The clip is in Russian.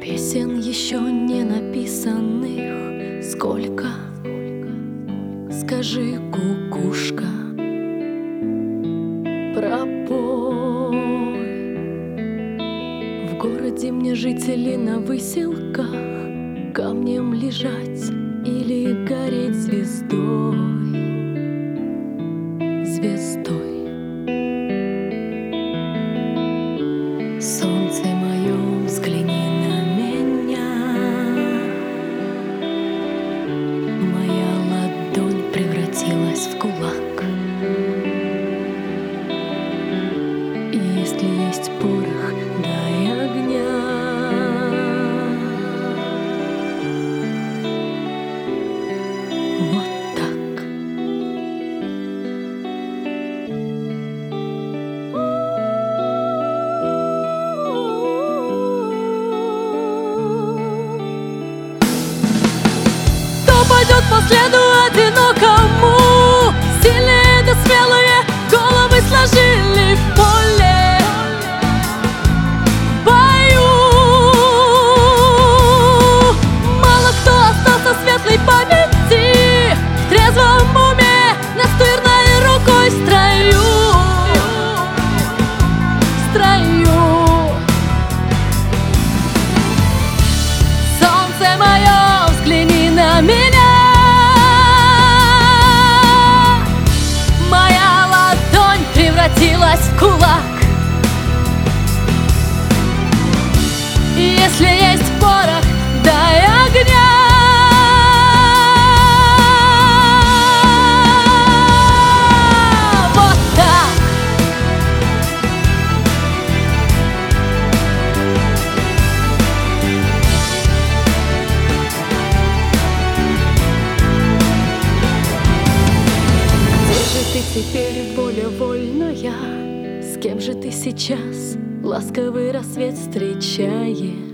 Песен еще не написанных сколько? Скажи, кукушка, пропой. В городе мне жители на выселках, камнем лежать или гореть звездой. Звездой. Солнце мое, взгляни на меня. Моя ладонь превратилась в кулак. И если есть порох, дай огня. Вот так. Пойдет по следу одинокому. Сильные да смелые головы сложили в поле. В бою мало кто остался светлой памяти, в трезвом уме, настырной рукой в строю. В строю. Солнце мое, взгляни на меня. Превратилась в кулак. И если есть порох, дай огня. Вот так. Где же ты теперь, воля вольная? С кем же ты сейчас ласковый рассвет встречаешь?